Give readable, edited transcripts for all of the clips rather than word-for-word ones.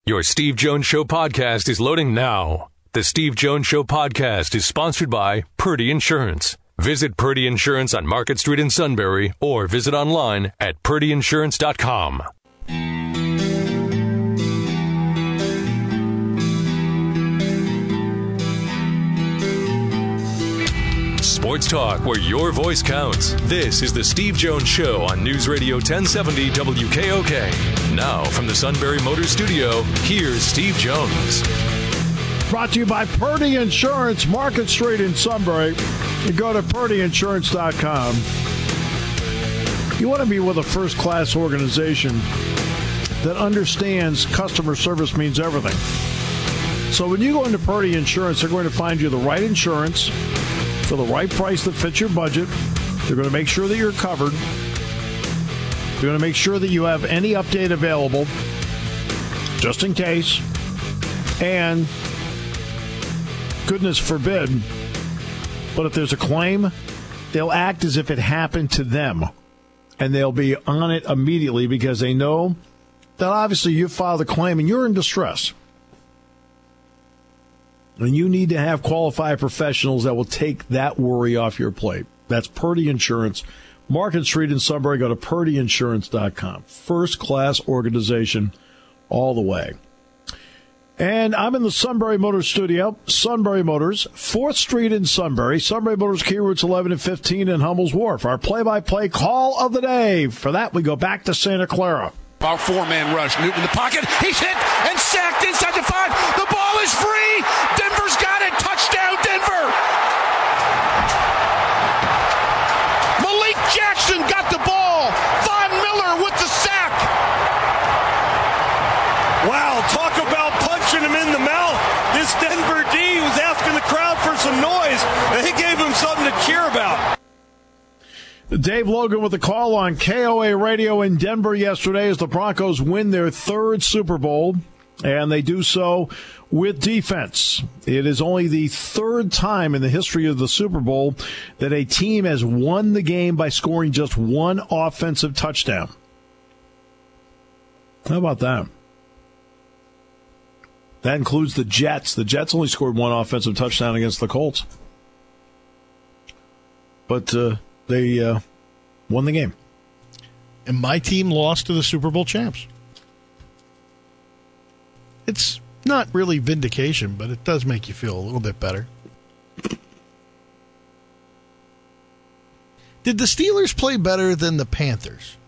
Your Steve Jones Show podcast is loading now. The Steve Jones Show podcast is sponsored by Purdy Insurance. Visit Purdy Insurance on Market Street in Sunbury or visit online at purdyinsurance.com. Sports talk where your voice counts. This is the Steve Jones Show on News Radio 1070 WKOK. Now from the Sunbury Motors Studio, here's Steve Jones. Brought to you by Purdy Insurance, Market Street in Sunbury. You go to purdyinsurance.com. You want to be with a first-class organization that understands customer service means everything. So when you go into Purdy Insurance, they're going to find you the right insurance for the right price that fits your budget. They're going to make sure that you're covered. They're going to make sure that you have any update available, just in case. And goodness forbid, but if there's a claim, they'll act as if it happened to them. And they'll be on it immediately because they know that obviously you filed a claim and you're in distress. And you need to have qualified professionals that will take that worry off your plate. That's Purdy Insurance. Market Street in Sunbury. Go to purdyinsurance.com. First-class organization all the way. And I'm in the Sunbury Motors studio. Sunbury Motors, 4th Street in Sunbury. Sunbury Motors, key routes 11 and 15 in Hummel's Wharf. Our play-by-play call of the day. For that, we go back to Santa Clara. Our four-man rush. Newton in the pocket. He's hit and sacked inside the 5. The ball is free. Denver's got it. Touchdown, Denver. Malik Jackson got the ball. Von Miller with the sack. Wow, talk about punching him in the mouth. This Denver D was asking the crowd for some noise, and he gave him something to cheer about. Dave Logan with the call on KOA Radio in Denver yesterday as the Broncos win their 3rd Super Bowl, and they do so with defense. It is only the 3rd time in the history of the Super Bowl that a team has won the game by scoring just one offensive touchdown. How about that? That includes the Jets. The Jets only scored one offensive touchdown against the Colts. But they won the game. And my team lost to the Super Bowl champs. It's not really vindication, but it does make you feel a little bit better. Did the Steelers play better than the Panthers?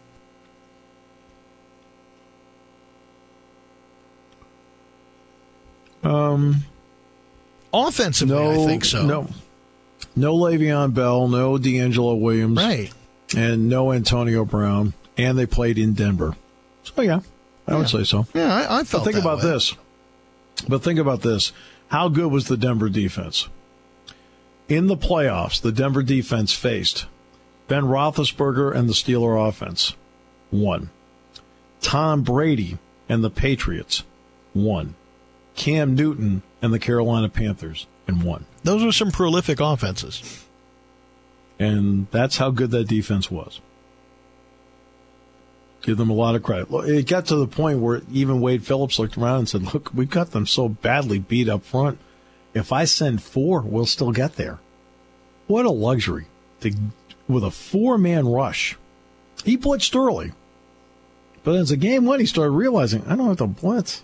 Offensively, no, I think so. No Le'Veon Bell, no D'Angelo Williams. Right. And no Antonio Brown. And they played in Denver. So, yeah, I would say so. Yeah, I felt But think that about way. this. But think about this. How good was the Denver defense? In the playoffs, the Denver defense faced Ben Roethlisberger and the Steeler offense. 1. Tom Brady and the Patriots. 1. Cam Newton and the Carolina Panthers. And 1. Those were some prolific offenses. And that's how good that defense was. Give them a lot of credit. It got to the point where even Wade Phillips looked around and said, look, we've got them so badly beat up front. If I send 4, we'll still get there. What a luxury. With a 4-man rush. He blitzed early. But as the game went, he started realizing, I don't have to blitz.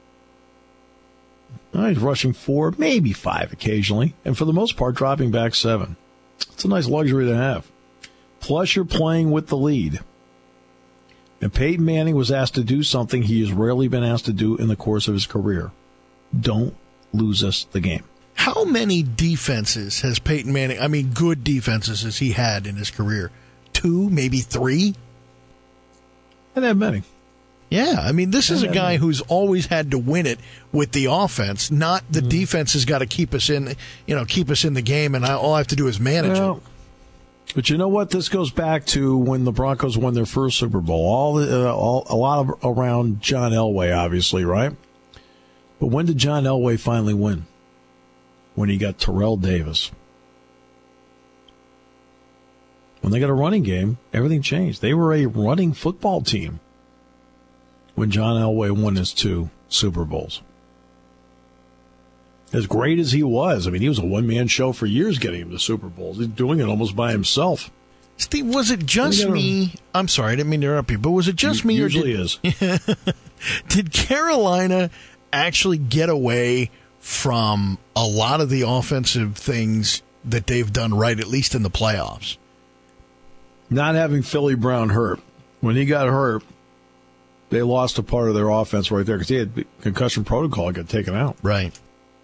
Now he's rushing 4, maybe 5 occasionally. And for the most part, dropping back 7. It's a nice luxury to have. Plus, you're playing with the lead. And Peyton Manning was asked to do something he has rarely been asked to do in the course of his career. Don't lose us the game. How many defenses has Peyton Manning, good defenses has he had in his career? 2, maybe 3? I didn't have many. Yeah, this is a guy who's always had to win it with the offense, not the defense has got to keep us in the game, and all I have to do is manage it. But you know what? This goes back to when the Broncos won their first Super Bowl. A lot around John Elway, obviously, right? But when did John Elway finally win? When he got Terrell Davis. When they got a running game, everything changed. They were a running football team when John Elway won his 2 Super Bowls. As great as he was, he was a one-man show for years getting him to Super Bowls. He's doing it almost by himself. Steve, was it just me? I'm sorry, I didn't mean to interrupt you, but was it just me? Usually is. Did Carolina actually get away from a lot of the offensive things that they've done right, at least in the playoffs? Not having Philly Brown hurt. When he got hurt, they lost a part of their offense right there because he had concussion protocol and got taken out. Right.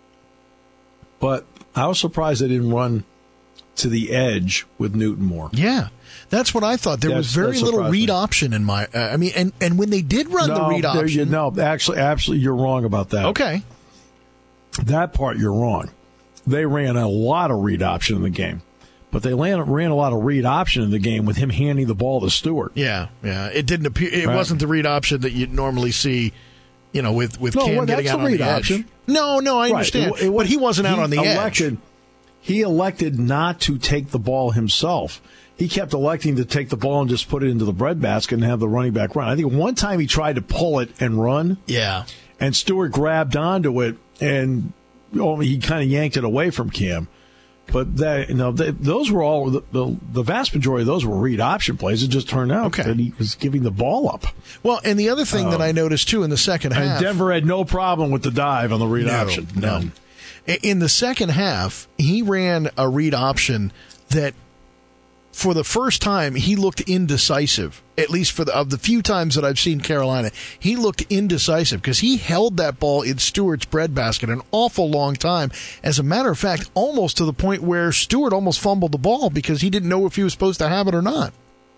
But I was surprised they didn't run to the edge with Newton more. Yeah, that's what I thought. There was very little read option in my. And when they did run the read option, actually, you're wrong about that. Okay, that part you're wrong. They ran a lot of read option in the game, but they ran a lot of read option in the game with him handing the ball to Stewart. Yeah. It didn't appear. It wasn't the read option that you'd normally see. With Cam getting out on the edge. Option. No, I understand. But he wasn't out on the edge. He elected not to take the ball himself. He kept electing to take the ball and just put it into the breadbasket and have the running back run. I think one time he tried to pull it and run. Yeah. And Stewart grabbed onto it, and he kind of yanked it away from Cam. But those were all the vast majority of those were read option plays. It just turned out that he was giving the ball up. Well, and the other thing that I noticed too in the second half, and Denver had no problem with the dive on the read option. None. In the second half, he ran a read option that, for the first time, he looked indecisive. At least of the few times that I've seen Carolina, he looked indecisive because he held that ball in Stewart's breadbasket an awful long time. As a matter of fact, almost to the point where Stewart almost fumbled the ball because he didn't know if he was supposed to have it or not.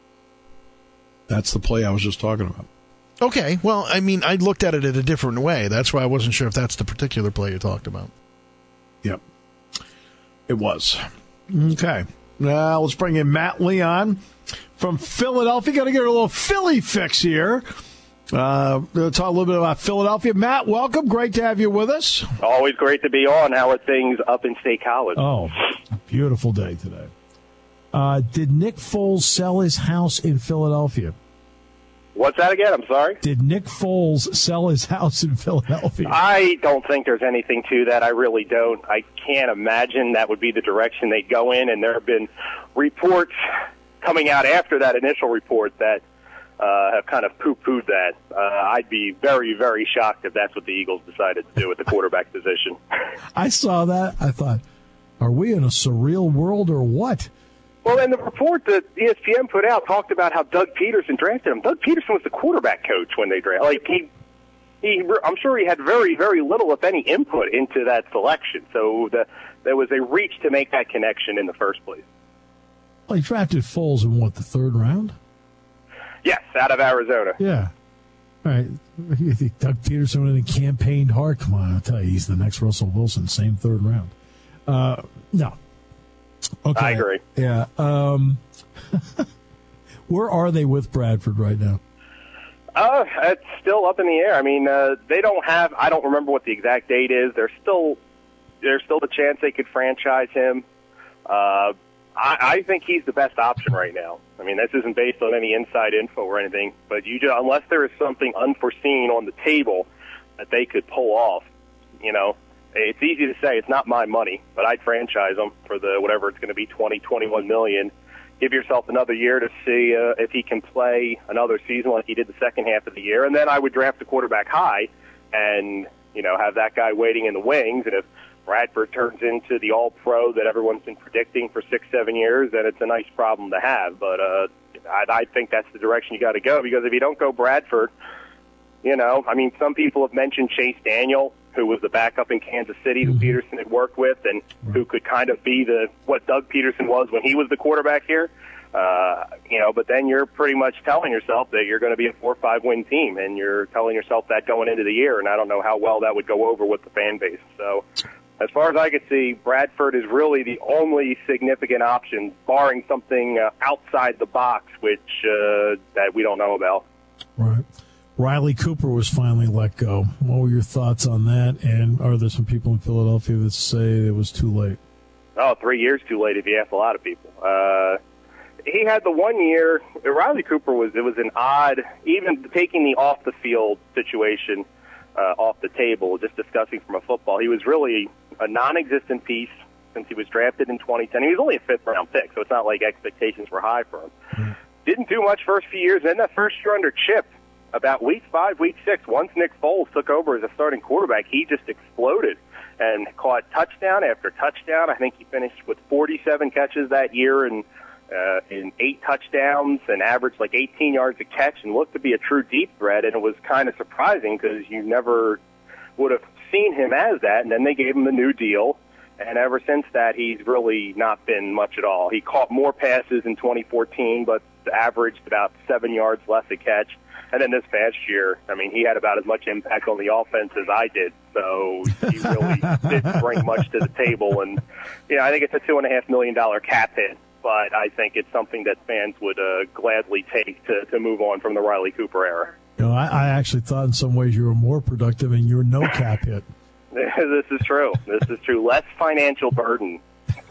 That's the play I was just talking about. Okay, well, I looked at it in a different way. That's why I wasn't sure if that's the particular play you talked about. Yep, it was. Okay. Now let's bring in Matt Leon from Philadelphia. Got to get a little Philly fix here. We're going to talk a little bit about Philadelphia. Matt, welcome. Great to have you with us. Always great to be on. How are things up in State College? Oh, beautiful day today. Did Nick Foles sell his house in Philadelphia? What's that again? I'm sorry? Did Nick Foles sell his house in Philadelphia? I don't think there's anything to that. I really don't. I can't imagine that would be the direction they'd go in, and there have been reports coming out after that initial report that have kind of poo-pooed that. I'd be very, very shocked if that's what the Eagles decided to do with the quarterback position. I saw that. I thought, are we in a surreal world or what? Well, and the report that ESPN put out talked about how Doug Peterson drafted him. Doug Peterson was the quarterback coach when they drafted. I'm sure he had very, very little, if any, input into that selection. So there was a reach to make that connection in the first place. Well, he drafted Foles in the third round? Yes, out of Arizona. Yeah. All right. You think Doug Peterson would have campaigned hard? Come on, I'll tell you, he's the next Russell Wilson, same third round. No. Okay. I agree. Yeah. Where are they with Bradford right now? It's still up in the air. They don't have. I don't remember what the exact date is. There's still the chance they could franchise him. I think he's the best option right now. This isn't based on any inside info or anything, but unless there is something unforeseen on the table that they could pull off, it's easy to say it's not my money, but I'd franchise him for the whatever it's going to be, $20-21 million. Give yourself another year to see if he can play another season like he did the second half of the year, and then I would draft the quarterback high and have that guy waiting in the wings. And if Bradford turns into the All-Pro that everyone's been predicting for 6-7 years, then it's a nice problem to have. But I think that's the direction you got to go, because if you don't go Bradford, some people have mentioned Chase Daniel, who was the backup in Kansas City, who Peterson had worked with, and who could kind of be what Doug Peterson was when he was the quarterback here. But then you're pretty much telling yourself that you're going to be a 4 or 5 win team, and you're telling yourself that going into the year, and I don't know how well that would go over with the fan base. So as far as I could see, Bradford is really the only significant option, barring something outside the box, which that we don't know about. Right. Riley Cooper was finally let go. What were your thoughts on that? And are there some people in Philadelphia that say it was too late? Oh, 3 years too late if you ask a lot of people. He had the 1 year. Riley Cooper was an odd, even taking the off the field situation. off the table, just discussing from a football. He was really a non-existent piece since he was drafted in 2010. He was only a fifth-round pick, so it's not like expectations were high for him. Mm-hmm. Didn't do much first few years. Then that first year under Chip, about week 5, week 6, once Nick Foles took over as a starting quarterback, he just exploded and caught touchdown after touchdown. I think he finished with 47 catches that year and in 8 touchdowns and averaged like 18 yards a catch and looked to be a true deep threat. And it was kind of surprising because you never would have seen him as that. And then they gave him the new deal. And ever since that, he's really not been much at all. He caught more passes in 2014, but averaged about 7 yards less a catch. And then this past year, I mean, he had about as much impact on the offense as I did. So he really didn't bring much to the table. And, I think it's a $2.5 million cap hit. But I think it's something that fans would gladly take to move on from the Riley Cooper era. I actually thought in some ways you were more productive and you're no cap hit. This is true. Less financial burden.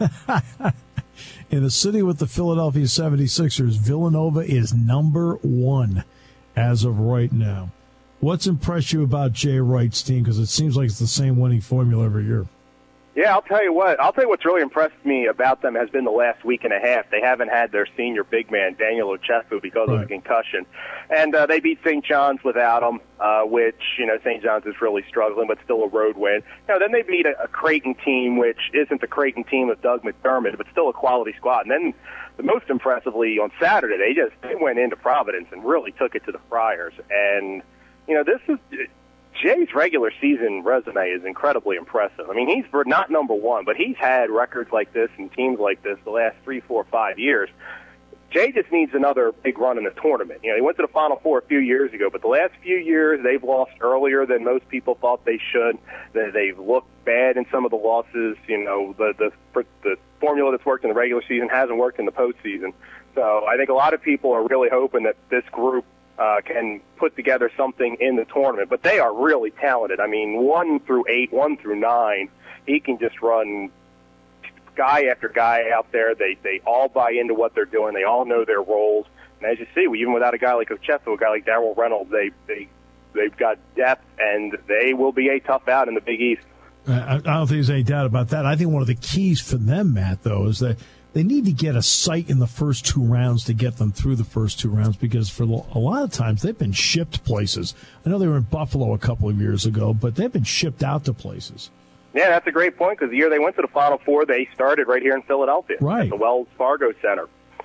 In a city with the Philadelphia 76ers, Villanova is number 1 as of right now. What's impressed you about Jay Wright's team? Because it seems like it's the same winning formula every year. Yeah, I'll tell you what's really impressed me about them has been the last week and a half. They haven't had their senior big man, Daniel Ochefu, because of a concussion. And they beat St. John's without him, which, St. John's is really struggling, but still a road win. Then they beat a Creighton team, which isn't the Creighton team of Doug McDermott, but still a quality squad. And then, most impressively, on Saturday, they went into Providence and really took it to the Friars. And, this is... Jay's regular season resume is incredibly impressive. I mean, he's not number 1, but he's had records like this and teams like this the last 3, 4, 5 years. Jay just needs another big run in the tournament. He went to the Final Four a few years ago, but the last few years they've lost earlier than most people thought they should. They've looked bad in some of the losses. The formula that's worked in the regular season hasn't worked in the postseason. So I think a lot of people are really hoping that this group can put together something in the tournament. But they are really talented. I mean, 1 through 8, 1 through 9, he can just run guy after guy out there. They all buy into what they're doing. They all know their roles. And as you see, even without a guy like Ochefu, a guy like Darrell Reynolds, they've got depth, and they will be a tough out in the Big East. I don't think there's any doubt about that. I think one of the keys for them, Matt, though, is that they need to get a sight in the first 2 rounds to get them through the first 2 rounds, because for a lot of times they've been shipped places. I know they were in Buffalo a couple of years ago, but they've been shipped out to places. Yeah, that's a great point, because the year they went to the Final Four, they started right here in Philadelphia at the Wells Fargo Center.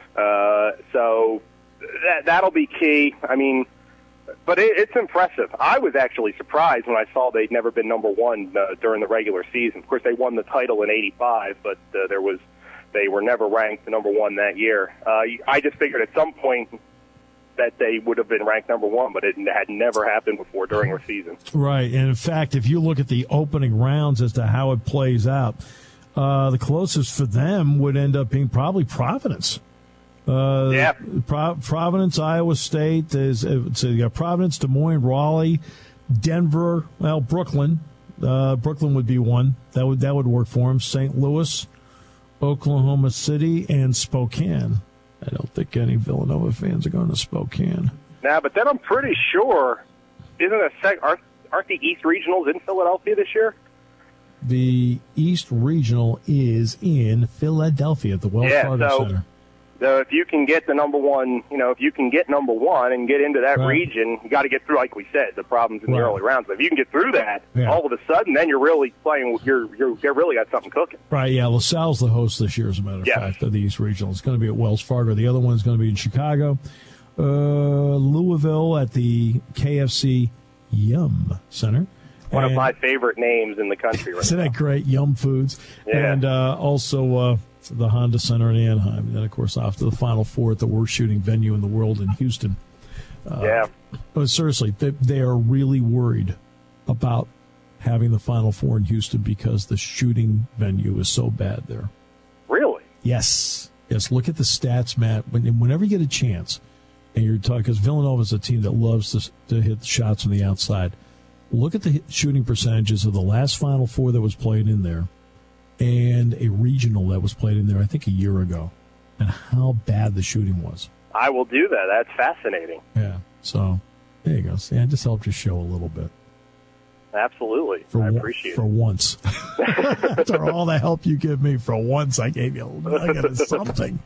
So that'll be key. I mean, but it's impressive. I was actually surprised when I saw they'd never been number 1 during the regular season. Of course, they won the title in '85, but they were never ranked number 1 that year. I just figured at some point that they would have been ranked number 1, but it had never happened before during a season. Right, and in fact, if you look at the opening rounds as to how it plays out, the closest for them would end up being probably Providence. Providence, Iowa State, you got Providence, Des Moines, Raleigh, Denver, Brooklyn. Brooklyn would be one. That would work for them. St. Louis, Oklahoma City, and Spokane. I don't think any Villanova fans are going to Spokane. Nah, but then I'm pretty sure, aren't the East Regionals in Philadelphia this year? The East Regional is in Philadelphia at the Wells Fargo Center. So if you can get the number 1, if you can get number 1 and get into that region, you got to get through, like we said, the problems in the early rounds. But if you can get through that, all of a sudden, then you're really playing. You're really got something cooking. Right? Yeah. LaSalle's the host this year, as a matter of fact, of the East Regional. It's going to be at Wells Fargo. The other one is going to be in Chicago, Louisville at the KFC Yum Center. One of my favorite names in the country. Isn't that great? Yum Foods. Yeah. And also the Honda Center in Anaheim. And then, of course, off to the Final Four at the worst shooting venue in the world in Houston. But seriously, they are really worried about having the Final Four in Houston because the shooting venue is so bad there. Really? Yes. Look at the stats, Matt. Whenever you get a chance, and you're talking, because Villanova is a team that loves to hit the shots from the outside. Look at the shooting percentages of the last Final Four that was played in there and a regional that was played in there, I think, a year ago, and how bad the shooting was. I will do that. That's fascinating. Yeah. So there you go. See, I just helped you show a little bit. absolutely. I appreciate it. For once. After all the help you give me, for once I gave you a nugget of something.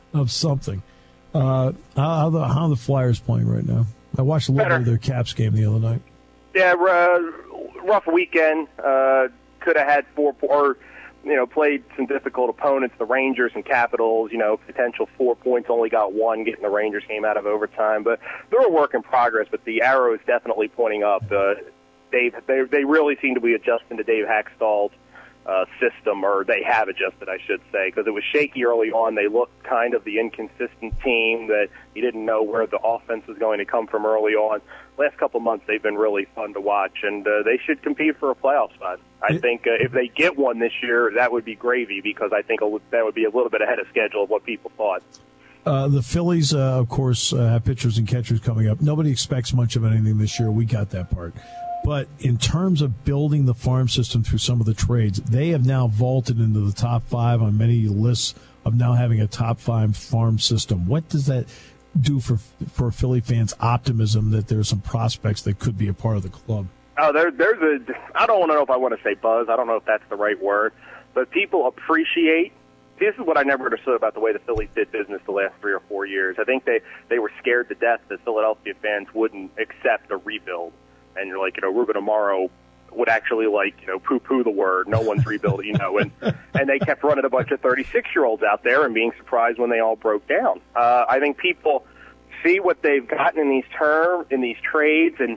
How are the Flyers playing right now? I watched a little bit of their Caps game the other night. Yeah, rough weekend. Could have had played some difficult opponents, the Rangers and Capitals, potential 4 points, only got one, getting the Rangers game out of overtime. But they're a work in progress, but the arrow is definitely pointing up. They really seem to be adjusting to Dave Hackstall's system, or they have adjusted, I should say, because it was shaky early on. They looked kind of the inconsistent team that you didn't know where the offense was going to come from early on. Last couple of months, they've been really fun to watch, and they should compete for a playoff spot. I think if they get one this year, that would be gravy, because I think that would be a little bit ahead of schedule of what people thought. The Phillies, of course, have pitchers and catchers coming up. Nobody expects much of anything this year. We got that part. But in terms of building the farm system through some of the trades, they have now vaulted into the top 5 on many lists of now having a top 5 farm system. What does that do for Philly fans' optimism that there's some prospects that could be a part of the club? Oh, there's I don't know if I want to say buzz. I don't know if that's the right word. But people appreciate. This is what I never understood about the way the Phillies did business the last 3 or 4 years. I think they were scared to death that Philadelphia fans wouldn't accept a rebuild. And you're like, Ruben Amaro would actually poo-poo the word. No one's rebuilding, and they kept running a bunch of 36-year-olds out there and being surprised when they all broke down. I think people see what they've gotten in these trades, and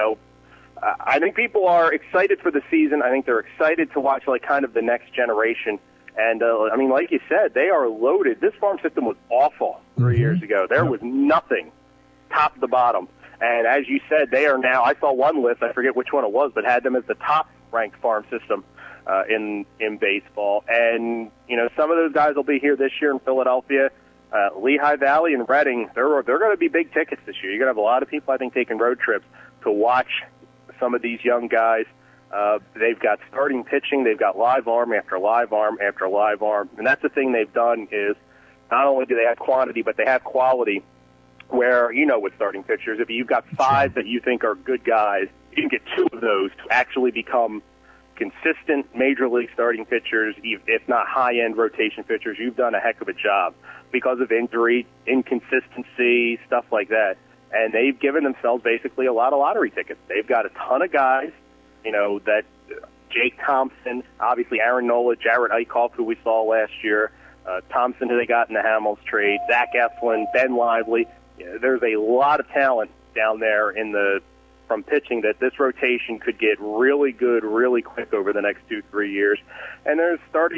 I think people are excited for the season. I think they're excited to watch kind of the next generation. And like you said, they are loaded. This farm system was awful 3 years ago. There was nothing, top to bottom. And as you said, they are now, I saw one list, I forget which one it was, but had them as the top-ranked farm system in baseball. And, some of those guys will be here this year in Philadelphia. Lehigh Valley and Reading, they're going to be big tickets this year. You're going to have a lot of people, I think, taking road trips to watch some of these young guys. They've got starting pitching. They've got live arm after live arm after live arm. And that's the thing they've done is not only do they have quantity, but they have quality. Where, with starting pitchers, if you've got 5 that you think are good guys, you can get 2 of those to actually become consistent major league starting pitchers, if not high-end rotation pitchers. You've done a heck of a job because of injury, inconsistency, stuff like that. And they've given themselves basically a lot of lottery tickets. They've got a ton of guys, that Jake Thompson, obviously Aaron Nola, Jared Eichhoff, who we saw last year, Thompson, who they got in the Hamels trade, Zach Eflin, Ben Lively. There's a lot of talent down there from pitching that this rotation could get really good really quick over the next 2-3 years. And there's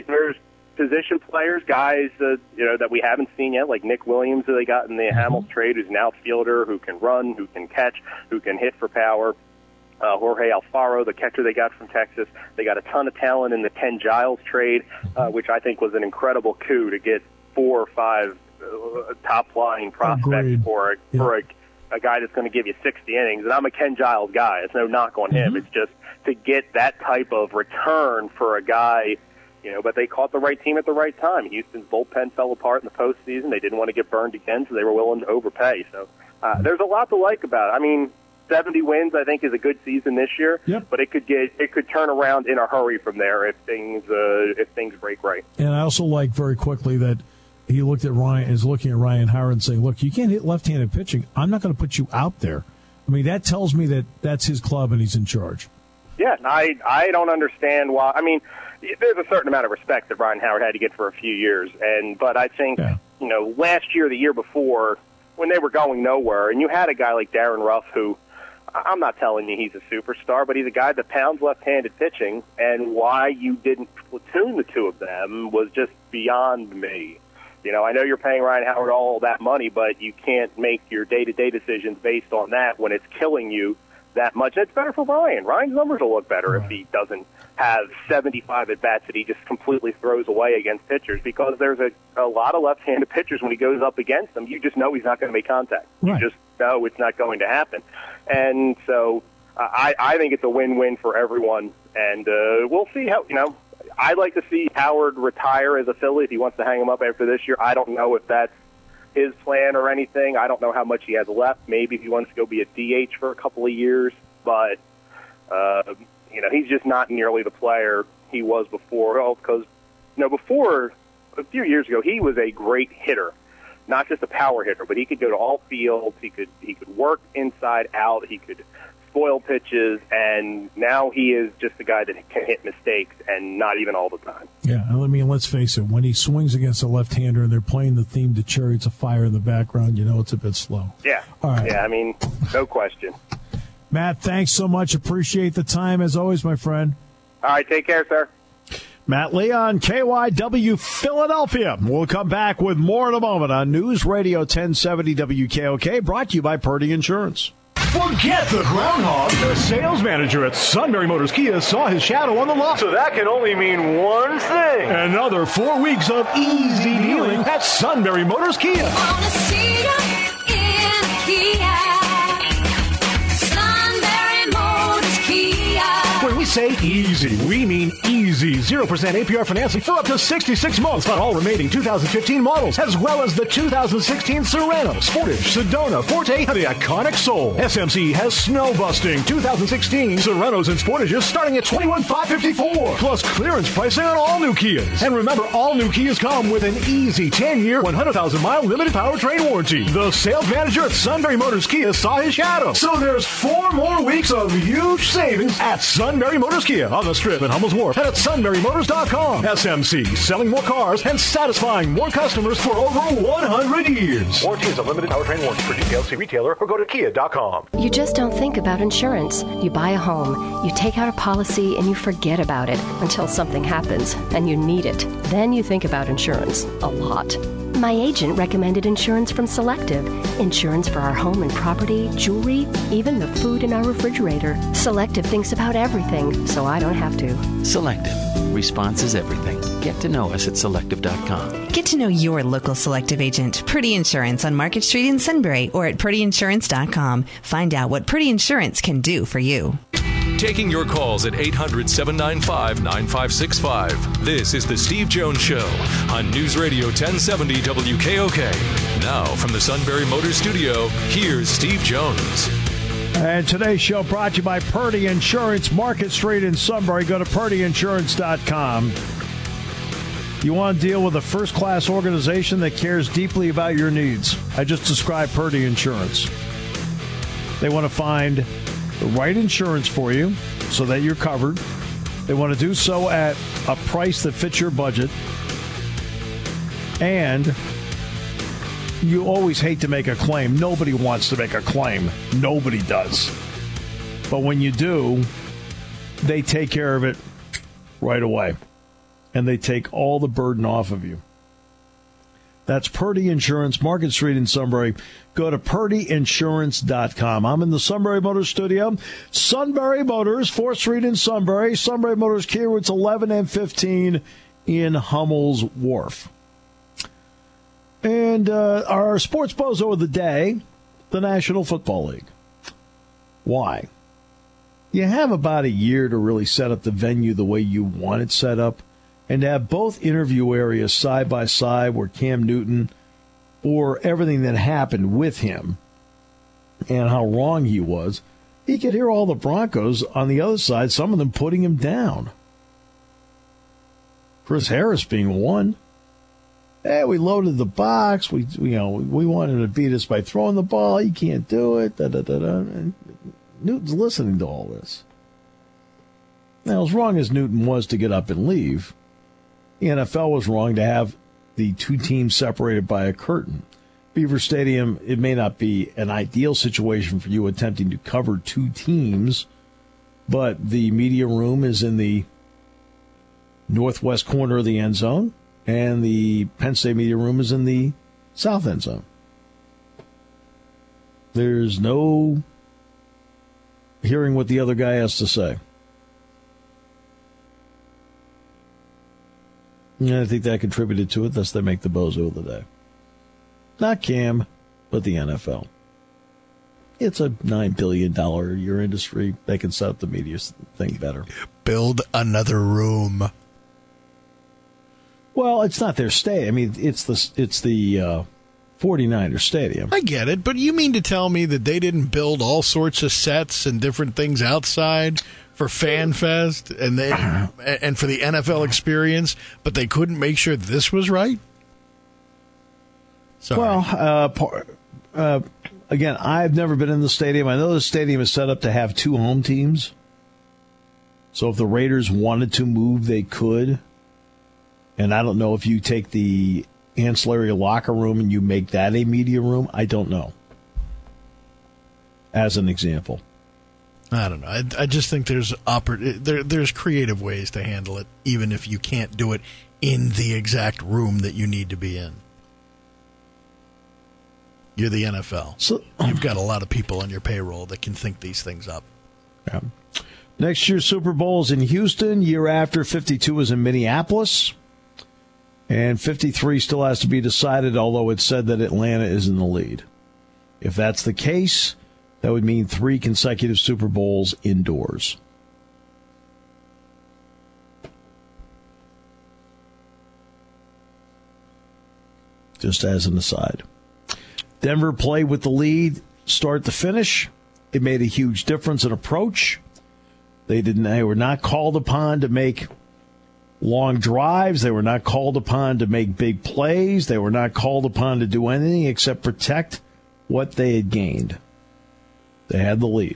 position players, guys that we haven't seen yet, like Nick Williams, who they got in the Hamels trade, who's an outfielder who can run, who can catch, who can hit for power. Jorge Alfaro, the catcher they got from Texas. They got a ton of talent in the Ken Giles trade, which I think was an incredible coup to get 4 or 5 top-line prospects for a guy that's going to give you 60 innings. And I'm a Ken Giles guy. It's no knock on him. It's just to get that type of return for a guy, but they caught the right team at the right time. Houston's bullpen fell apart in the postseason. They didn't want to get burned again, so they were willing to overpay. So there's a lot to like about it. 70 wins, I think, is a good season this year, but it could turn around in a hurry from there if things break right. And I also like very quickly that he is looking at Ryan Howard and saying, look, you can't hit left-handed pitching. I'm not going to put you out there. That tells me that that's his club and he's in charge. Yeah, I don't understand why. There's a certain amount of respect that Ryan Howard had to get for a few years, but I think, last year, the year before, when they were going nowhere, and you had a guy like Darren Ruff who, I'm not telling you he's a superstar, but he's a guy that pounds left-handed pitching, and why you didn't platoon the 2 of them was just beyond me. I know you're paying Ryan Howard all that money, but you can't make your day-to-day decisions based on that when it's killing you that much. And it's better for Ryan. Ryan's numbers will look better if he doesn't have 75 at-bats that he just completely throws away against pitchers, because there's a lot of left-handed pitchers when he goes up against them, you just know he's not going to make contact. Right. You just know it's not going to happen. And so I think it's a win-win for everyone. And we'll see how, I'd like to see Howard retire as a Philly if he wants to hang him up after this year. I don't know if that's his plan or anything. I don't know how much he has left. Maybe if he wants to go be a DH for a couple of years. But he's just not nearly the player he was before. Well, because, before, a few years ago, he was a great hitter, not just a power hitter, but he could go to all fields. He could work inside out. He could spoil pitches, and now he is just a guy that can hit mistakes, and not even all the time. Yeah, let's face it. When he swings against a left-hander and they're playing the theme to Chariots of Fire in the background, it's a bit slow. Yeah. All right. Yeah, no question. Matt, thanks so much. Appreciate the time, as always, my friend. All right, take care, sir. Matt Leon, KYW Philadelphia. We'll come back with more in a moment on News Radio 1070 WKOK, brought to you by Purdy Insurance. Forget the groundhog. The sales manager at Sunbury Motors Kia saw his shadow on the lot. So that can only mean one thing. Another 4 weeks of easy dealing at Sunbury Motors Kia. Wanna see ya in Kia. Sunbury Motors Kia. When we say easy, we mean easy. 0% APR financing for up to 66 months on all remaining 2015 models, as well as the 2016 Serrano, Sportage, Sedona, Forte, and the iconic Soul. SMC has snow busting 2016 Serranos and Sportages starting at $21,554, plus clearance pricing on all new Kias. And remember, all new Kias come with an easy 10-year, 100,000-mile limited powertrain warranty. The sales manager at Sunbury Motors Kia saw his shadow. So there's 4 more weeks of huge savings at Sunbury Motors Kia on the Strip at Hummel's Wharf and at sunburymotors.com. SMC, selling more cars and satisfying more customers for over 100 years. Warranty is a limited powertrain warranty. For details, see retailer or go to kia.com. You just don't think about insurance. You buy a home, you take out a policy, and you forget about it until something happens and you need it. Then you think about insurance a lot. My agent recommended insurance from Selective. Insurance for our home and property, jewelry, even the food in our refrigerator. Selective thinks about everything, so I don't have to. Selective. Response is everything. Get to know us at Selective.com. Get to know your local Selective agent, Purdy Insurance on Market Street in Sunbury, or at PurdyInsurance.com. Find out what Purdy Insurance can do for you. Taking your calls at 800-795-9565. This is The Steve Jones Show on News Radio 1070 WKOK. Now from the Sunbury Motors Studio, here's Steve Jones. And today's show brought to you by Purdy Insurance, Market Street in Sunbury. Go to PurdyInsurance.com. You want to deal with a first-class organization that cares deeply about your needs. I just described Purdy Insurance. They want to find the right insurance for you so that you're covered. They want to do so at a price that fits your budget. And you always hate to make a claim. Nobody wants to make a claim. Nobody does. But when you do, they take care of it right away. And they take all the burden off of you. That's Purdy Insurance, Market Street in Sunbury. Go to PurdyInsurance.com. I'm in the Sunbury Motors studio. Sunbury Motors, 4th Street in Sunbury. Sunbury Motors Kia routes 11 and 15 in Hummel's Wharf. And our sports bozo of the day, the National Football League. Why? You have about a year to really set up the venue the way you want it set up, and to have both interview areas side by side where Cam Newton, or everything that happened with him and how wrong he was, he could hear all the Broncos on the other side, some of them putting him down. Chris Harris being one. Hey, we loaded the box. We wanted to beat us by throwing the ball. You can't do it. And Newton's listening to all this. Now, as wrong as Newton was to get up and leave, the NFL was wrong to have the two teams separated by a curtain. Beaver Stadium, it may not be an ideal situation for you attempting to cover two teams, but the media room is in the northwest corner of the end zone, and the Penn State media room is in the south end zone. There's no hearing what the other guy has to say. And I think that contributed to it. Thus, they make the bozo of the day. Not Cam, but the NFL. It's a $9 billion a year industry. They can set up the media thing better. Build another room. Well, it's not their stadium. I mean, it's the 49ers stadium. I get it, but you mean to tell me that they didn't build all sorts of sets and different things outside for FanFest and for the NFL experience, but they couldn't make sure this was right? Sorry. Well, again, I've never been in the stadium. I know the stadium is set up to have 2 home teams. So if the Raiders wanted to move, they could. And I don't know if you take the ancillary locker room and you make that a media room. I don't know. As an example. I don't know. I just think there's creative ways to handle it, even if you can't do it in the exact room that you need to be in. You're the NFL. So you've got a lot of people on your payroll that can think these things up. Yeah. Next year's Super Bowl is in Houston. Year after, 52 is in Minneapolis. And 53 still has to be decided, although it's said that Atlanta is in the lead. If that's the case, that would mean 3 consecutive Super Bowls indoors. Just as an aside. Denver played with the lead start to finish. It made a huge difference in approach. They were not called upon to make long drives. They were not called upon to make big plays. They were not called upon to do anything except protect what they had gained. They had the lead.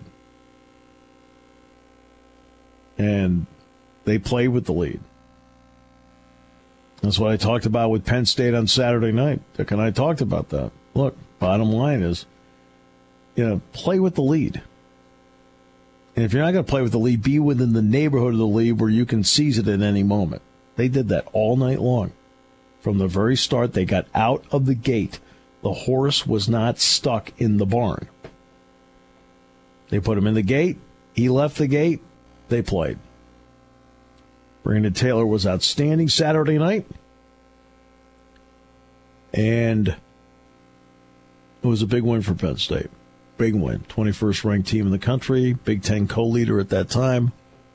And they played with the lead. That's what I talked about with Penn State on Saturday night. Dick and I talked about that. Look, bottom line is, play with the lead. And if you're not going to play with the lead, be within the neighborhood of the lead where you can seize it at any moment. They did that all night long. From the very start, they got out of the gate. The horse was not stuck in the barn. They put him in the gate. He left the gate. They played. Brandon Taylor was outstanding Saturday night. And it was a big win for Penn State. Big win. 21st ranked team in the country. Big Ten co-leader at that time.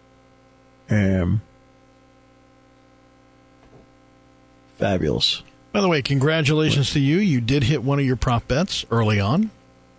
Fabulous. By the way, congratulations to you. You did hit one of your prop bets early on.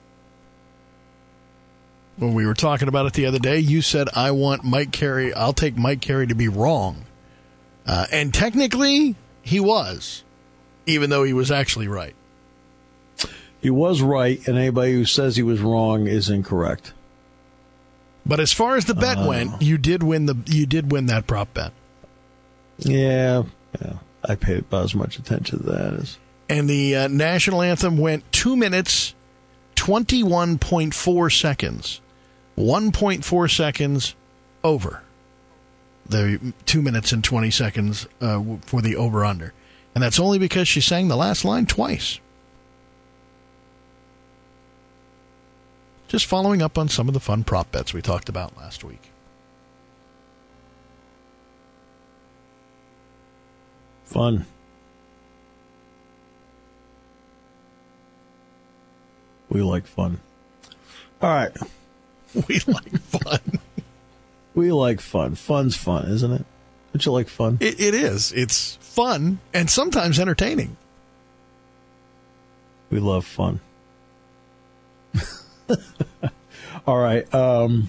When we were talking about it the other day, you said, I want Mike Carey. I'll take Mike Carey to be wrong. And technically, he was, even though he was actually right. He was right, and anybody who says he was wrong is incorrect. But as far as the bet went, you did win that prop bet. Yeah. I paid about as much attention to that as. And the national anthem went 2 minutes, 21.4 seconds. 1.4 seconds over the 2 minutes and 20 seconds for the over-under. And that's only because she sang the last line twice. Just following up on some of the fun prop bets we talked about last week. Fun. We like fun. All right. We like fun. We like fun. Fun's fun, isn't it? Don't you like fun? It is. It's fun and sometimes entertaining. We love fun. All right. Now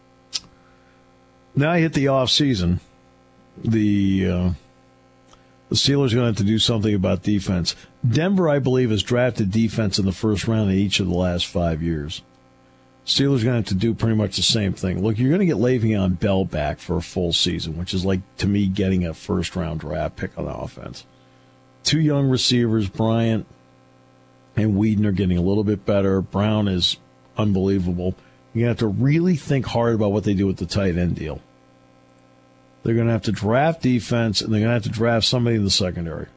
I hit the off season. The Steelers are going to have to do something about defense. Denver, I believe, has drafted defense in the first round in each of the last 5 years. Steelers are going to have to do pretty much the same thing. Look, you're going to get Le'Veon Bell back for a full season, which is like, to me, getting a first-round draft pick on the offense. 2 young receivers, Bryant and Whedon, are getting a little bit better. Brown is unbelievable. You're going to have to really think hard about what they do with the tight end deal. They're going to have to draft defense, and they're going to have to draft somebody in the secondary.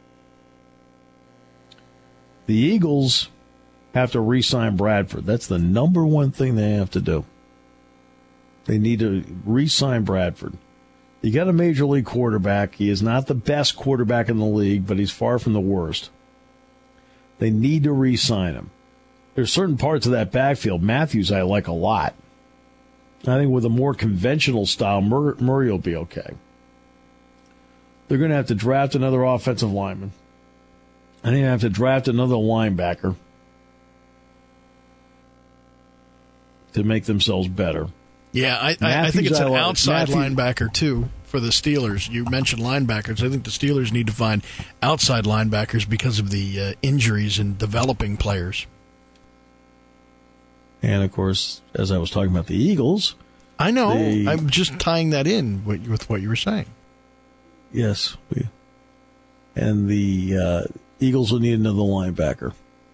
The Eagles have to re-sign Bradford. That's the number one thing they have to do. They need to re-sign Bradford. You got a major league quarterback. He is not the best quarterback in the league, but he's far from the worst. They need to re-sign him. There's certain parts of that backfield. Matthews I like a lot. I think with a more conventional style, Murray will be okay. They're going to have to draft another offensive lineman. I think they have to draft another linebacker to make themselves better. Yeah, I think it's an outside linebacker, too, for the Steelers. You mentioned linebackers. I think the Steelers need to find outside linebackers because of the injuries and developing players. And, of course, as I was talking about the Eagles. I know. I'm just tying that in with what you were saying. Yes. And the Eagles will need another linebacker,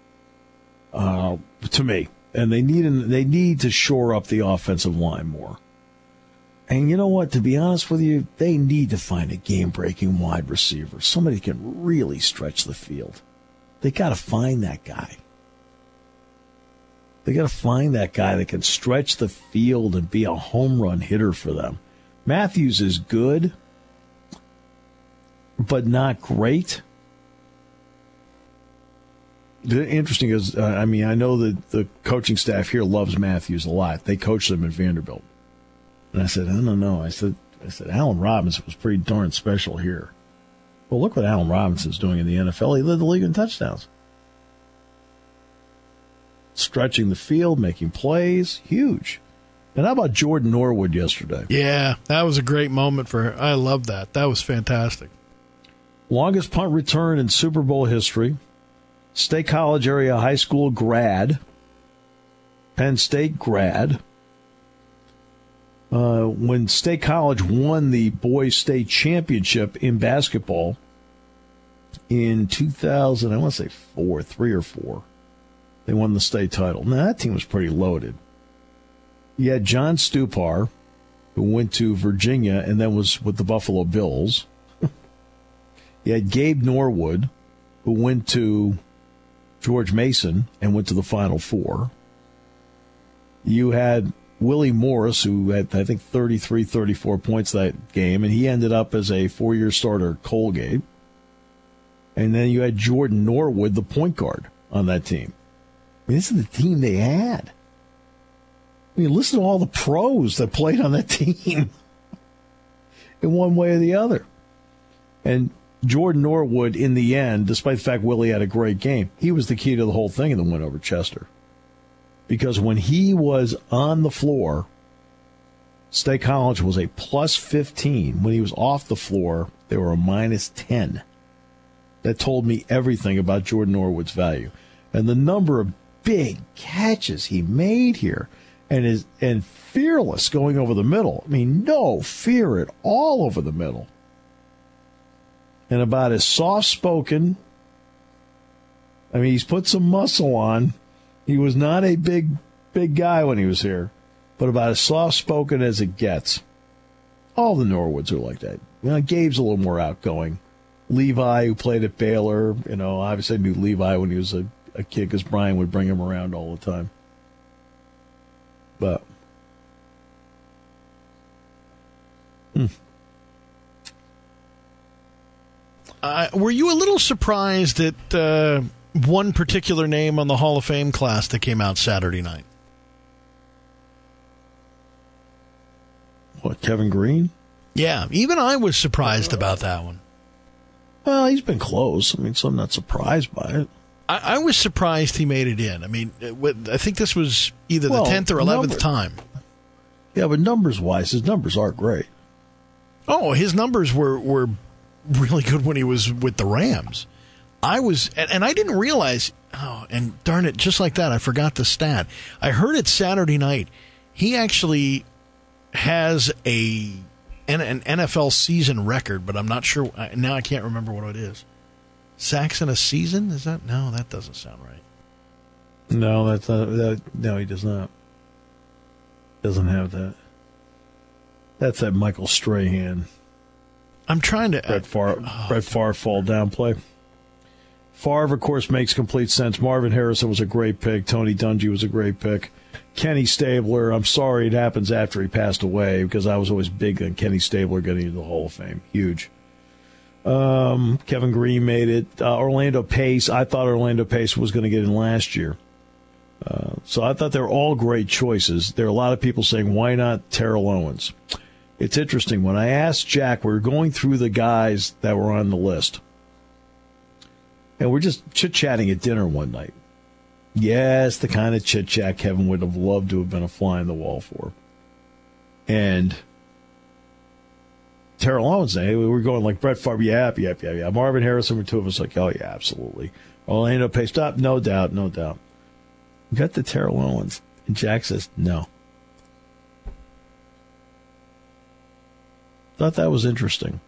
to me. And they need to shore up the offensive line more. And you know what? To be honest with you, they need to find a game-breaking wide receiver. Somebody can really stretch the field. They got to find that guy. They got to find that guy that can stretch the field and be a home run hitter for them. Matthews is good, but not great. The interesting is, I know that the coaching staff here loves Matthews a lot. They coached him at Vanderbilt. And I said, I don't know. I said, Allen Robinson was pretty darn special here. Well, look what Allen Robinson's doing in the NFL. He led the league in touchdowns. Stretching the field, making plays, huge. And how about Jordan Norwood yesterday? Yeah, that was a great moment for her. I love that. That was fantastic. Longest punt return in Super Bowl history. State College area high school grad. Penn State grad. When State College won the boys state championship in basketball in 2000, I want to say 3 or 4, they won the state title. Now, that team was pretty loaded. You had John Stupar, who went to Virginia and then was with the Buffalo Bills. You had Gabe Norwood, who went to George Mason and went to the Final Four. You had Willie Morris, who had, I think, 33, 34 points that game, and he ended up as a 4-year starter at Colgate. And then you had Jordan Norwood, the point guard, on that team. I mean, this is the team they had. I mean, listen to all the pros that played on that team in one way or the other. And Jordan Norwood, in the end, despite the fact Willie had a great game, he was the key to the whole thing in the win over Chester. Because when he was on the floor, State College was a plus 15. When he was off the floor, they were a minus 10. That told me everything about Jordan Norwood's value. And the number of big catches he made here, and fearless going over the middle. I mean, no fear at all over the middle. And about as soft-spoken, I mean, he's put some muscle on. He was not a big guy when he was here, but about as soft-spoken as it gets. All the Norwoods are like that. You know, Gabe's a little more outgoing. Levi, who played at Baylor, obviously I knew Levi when he was a kid because Brian would bring him around all the time. But were you a little surprised at one particular name on the Hall of Fame class that came out Saturday night? What, Kevin Green? Yeah, even I was surprised about that one. Well, he's been close. I mean, so I'm not surprised by it. I was surprised he made it in. I mean, I think this was either the 10th or 11th time. Yeah, but numbers-wise, his numbers are great. Oh, his numbers were really good when he was with the Rams. And I didn't realize, and darn it, just like that, I forgot the stat. I heard it Saturday night. He actually has an NFL season record, but I'm not sure. Now I can't remember what it is. Sacks in a season? Is that? No, that doesn't sound right. No, that's not. No, he does not. Doesn't have that. That's that Michael Strahan. I'm trying to... Brett Favre fall down play. Favre, of course, makes complete sense. Marvin Harrison was a great pick. Tony Dungy was a great pick. Kenny Stabler, I'm sorry it happens after he passed away because I was always big on Kenny Stabler getting into the Hall of Fame. Huge. Kevin Green made it. Orlando Pace, I thought Orlando Pace was going to get in last year. So I thought they were all great choices. There are a lot of people saying, why not Terrell Owens? It's interesting. When I asked Jack, we were going through the guys that were on the list. And we're just chit-chatting at dinner one night. Yes, the kind of chit-chat Kevin would have loved to have been a fly on the wall for. And Terrell Owens, we were going like Brett Favre, yeah. Marvin Harrison were two of us like, oh, yeah, absolutely. Orlando Pace, stop, no doubt. We got to Terrell Owens, and Jack says, no. Thought that was interesting.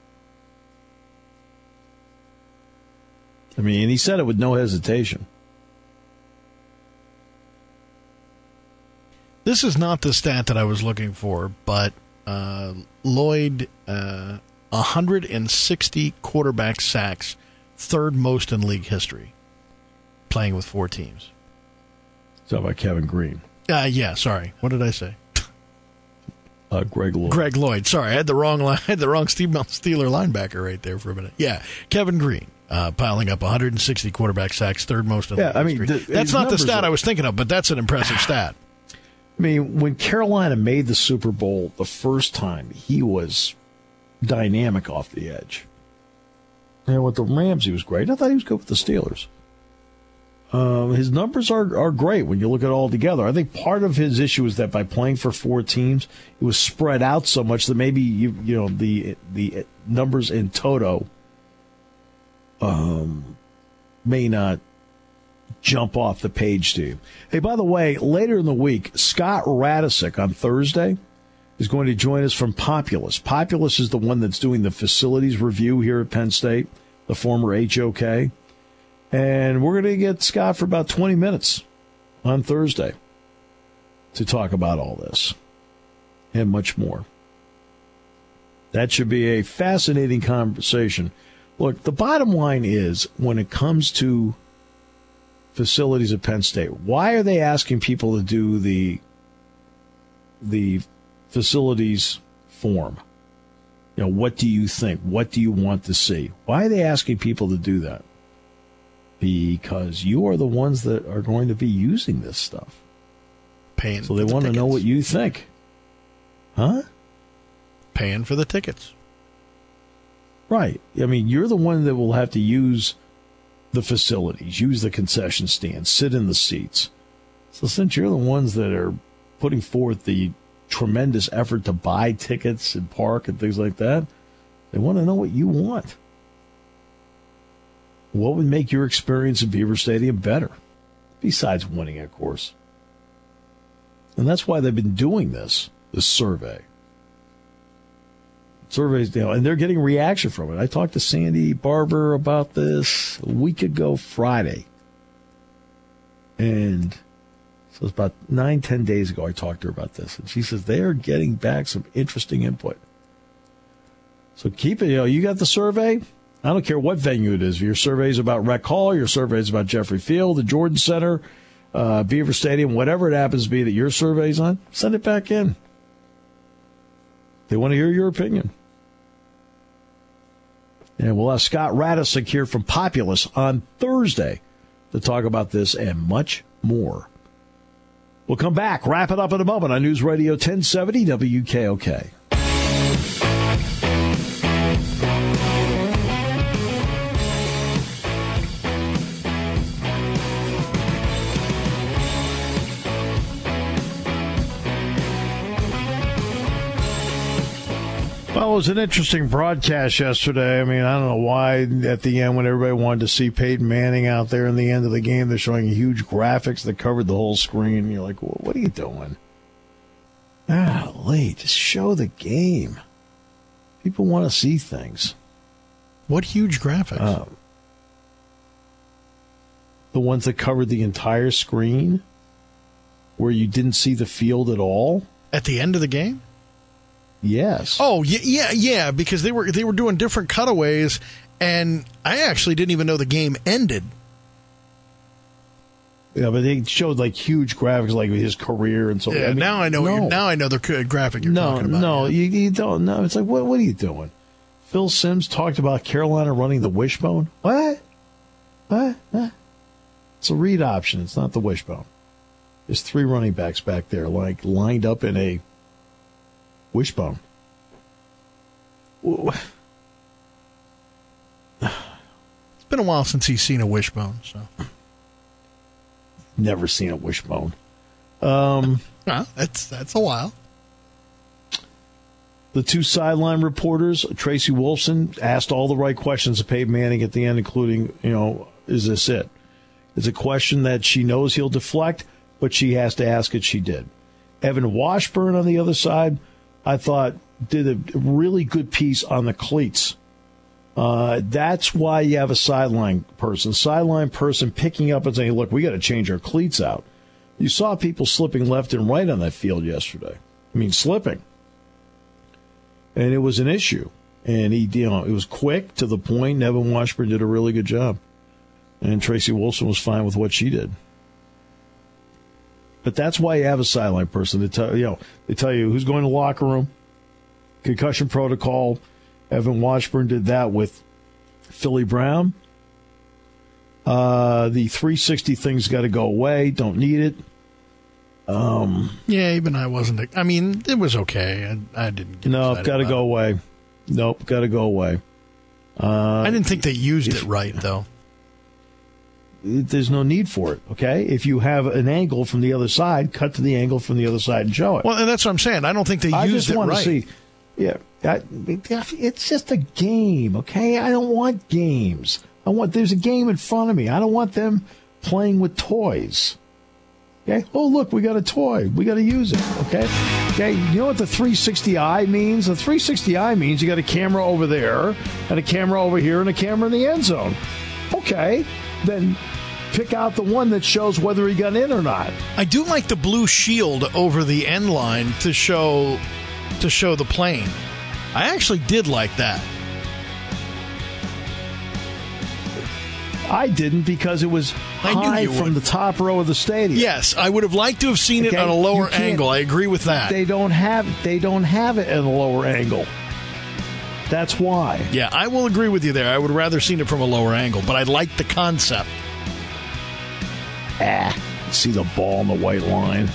I mean, and he said it with no hesitation. This is not the stat that I was looking for, but Lloyd, 160 quarterback sacks, third most in league history, playing with 4 teams. Talking about Kevin Green. Yeah, sorry. What did I say? Greg Lloyd. Greg Lloyd. Sorry, I had the wrong Steeler linebacker right there for a minute. Yeah, Kevin Green. Piling up 160 quarterback sacks, third most in league history. That's not the stat I was thinking of, but that's an impressive stat. I mean, when Carolina made the Super Bowl the first time, he was dynamic off the edge. And with the Rams, he was great. I thought he was good with the Steelers. His numbers are great when you look at it all together. I think part of his issue is that by playing for 4 teams, it was spread out so much that maybe the numbers in toto may not jump off the page to you. Hey, by the way, later in the week, Scott Radisick on Thursday is going to join us from Populous. Populous is the one that's doing the facilities review here at Penn State, the former HOK. And we're going to get Scott for about 20 minutes on Thursday to talk about all this and much more. That should be a fascinating conversation. Look, the bottom line is when it comes to facilities at Penn State, why are they asking people to do the facilities form? What do you think? What do you want to see? Why are they asking people to do that? Because you are the ones that are going to be using this stuff. Paying so they want to know what you think. Huh? Paying for the tickets. Right. I mean, you're the one that will have to use the facilities, use the concession stand, sit in the seats. So since you're the ones that are putting forth the tremendous effort to buy tickets and park and things like that, they want to know what you want. What would make your experience at Beaver Stadium better? Besides winning, of course. And that's why they've been doing this survey. Surveys, and they're getting reaction from it. I talked to Sandy Barber about this a week ago Friday. And so it's about 9-10 days ago I talked to her about this. And she says they are getting back some interesting input. So keep it, you got the survey. I don't care what venue it is. If your survey is about Rec Hall, your survey is about Jeffrey Field, the Jordan Center, Beaver Stadium, whatever it happens to be that your survey's on, send it back in. They want to hear your opinion. And we'll have Scott Radisick here from Populous on Thursday to talk about this and much more. We'll come back, wrap it up in a moment on News Radio 1070 WKOK. Well, it was an interesting broadcast yesterday. I mean, I don't know why at the end when everybody wanted to see Peyton Manning out there in the end of the game, they're showing huge graphics that covered the whole screen. You're like, well, what are you doing? Just show the game. People want to see things. What huge graphics? The ones that covered the entire screen where you didn't see the field at all. At the end of the game? Yes. Oh, yeah, because they were doing different cutaways, and I actually didn't even know the game ended. Yeah, but they showed like huge graphics, like his career and so. Yeah, now I know. Now I know the graphic you're talking about. No, you don't know. It's like, what are you doing? Phil Simms talked about Carolina running the wishbone. What? It's a read option. It's not the wishbone. There's 3 running backs back there, like lined up in a wishbone. It's been a while since he's seen a wishbone, so. Never seen a wishbone. That's a while. The two sideline reporters, Tracy Wolfson, asked all the right questions of Peyton Manning at the end, including, is this it? It's a question that she knows he'll deflect, but she has to ask it. She did. Evan Washburn on the other side, I thought, did a really good piece on the cleats. That's why you have a sideline person picking up and saying, look, we got to change our cleats out. You saw people slipping left and right on that field yesterday. Slipping. And it was an issue. And it was quick to the point. And Evan Washburn did a really good job. And Tracy Wolfson was fine with what she did. But that's why you have a sideline person. They tell you who's going to the locker room, concussion protocol. Evan Washburn did that with Philly Brown. The 360 thing's got to go away. Don't need it. Yeah, even I wasn't. It was okay. I didn't get excited. Got to go away. Nope, got to go away. I didn't think they used it right, though. There's no need for it, okay? If you have an angle from the other side, cut to the angle from the other side and show it. Well, and that's what I'm saying. I don't think they used it right. I just want to see. It's just a game, okay? I don't want games. There's a game in front of me. I don't want them playing with toys. Okay? Oh, look, we got a toy. We got to use it, okay? Okay, you know what the 360i means? The 360i means you got a camera over there and a camera over here and a camera in the end zone. Okay, then pick out the one that shows whether he got in or not. I do like the blue shield over the end line to show the plane. I actually did like that. I didn't because it was high from the top row of the stadium. Yes, I would have liked to have seen it on a lower angle. I agree with that. They don't have it at a lower angle. That's why. Yeah, I will agree with you there. I would rather seen it from a lower angle, but I like the concept. See the ball on the white line.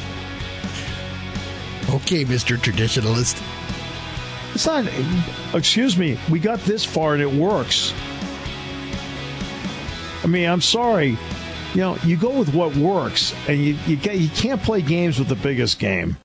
Okay, Mr. Traditionalist. It's not. Excuse me. We got this far and it works. I'm sorry. You go with what works, and you can't play games with the biggest game.